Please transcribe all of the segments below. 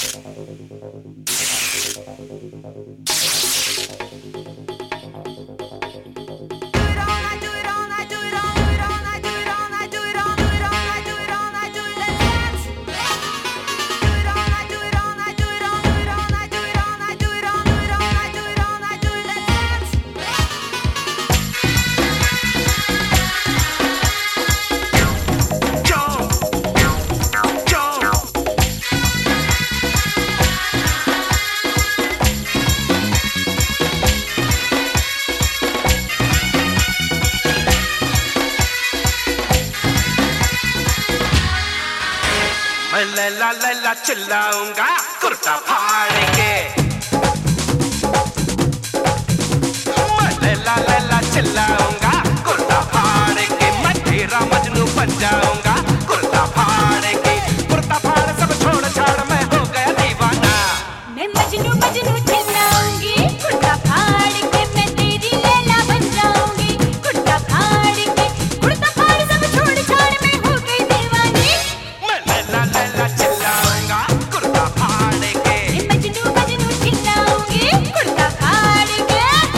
मैं लैला लैला चिल्लाऊंगा कुर्ता फाड़ के। मैं लैला लैला चिल्लाऊंगा कुर्ता फाड़ के। मैं तेरा मजनू बन जाऊंगा कुर्ता फाड़ के। कुर्ता फाड़ सब छोड़ छाड़ मैं हो गया दीवाना। मैं मजनू मजनू चिल्लाऊंगी कुर्ता फाड़ के। मैं तेरी लैला बन जाऊंगी कुर्ता फाड़ के। कुर्ता फाड़ सब छोड़ छाड़ मैं हो गई दीवानी। मैं लैला लैला चिल्लाऊंगा कुर्ता फाड़ के। मैं मजनू मजनू चिल्लाऊंगी कुर्ता फाड़ के।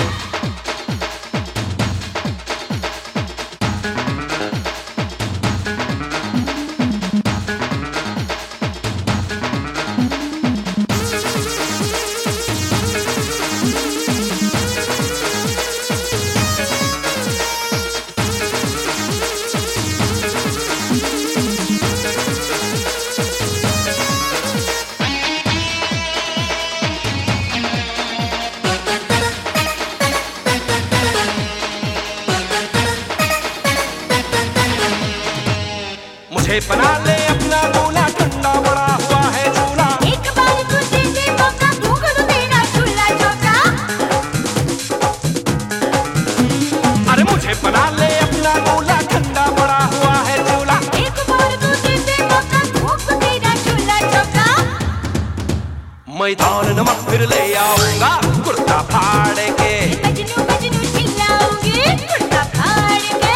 मुझे बना ले अपना दूल्हा ठंडा बड़ा हुआ है झूला। एक बार तू दे दे मौका भूख तो तेरा चूल्हा चौका। अरे मुझे बना ले अपना दूल्हा ठंडा बड़ा हुआ है झूला। एक बार तू दे दे मौका भूख तो तेरा चूल्हा चौका। मैदान नमक फिर ले आऊंगा कुर्ता फाड़ के। मजनू मजनू चिल्लाऊंगी कुर्ता फाड़ के।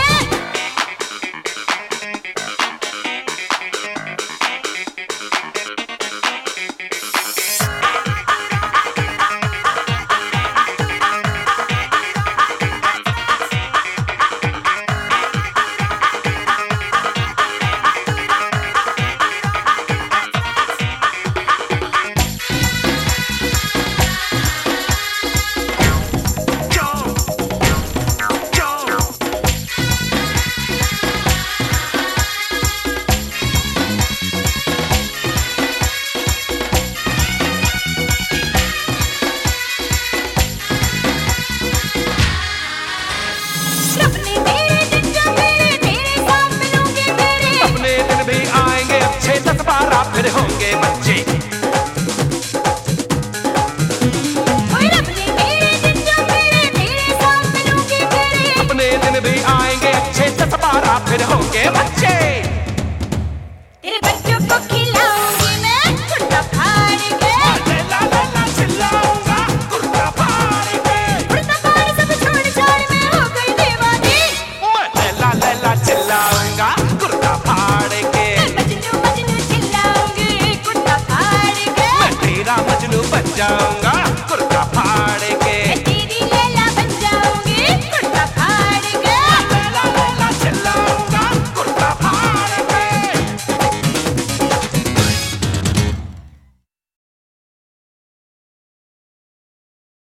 अपने मेरे दिन जो मेरे तेरे साथ मिलूंगे मेरे। अपने दिन भी आएंगे अच्छे 10-12 फिर होंगे बच्चे। ओए अपने मेरे दिन जो मेरे तेरे साथ मिलूंगे मेरे। अपने दिन भी आएंगे अच्छे 10-12 फिर होंगे बच्चे। तेरे बच्चों को खिलाऊंगी मैं कुर्ता फाड़ के। लैला लैला चिल्लाऊंगा कुर्ता फाड़ के। कुर्ता फाड़ सब छोड़ छाड़ मैं हो गई दीवानी। मैं लैला लैला चिल्लाऊंगा कुर्ता फाड़ के। मैं मजनू मजनू चिल्लाऊंगी कुर्ता फाड़ के। मैं तेरा मजनू बन जाऊंगा।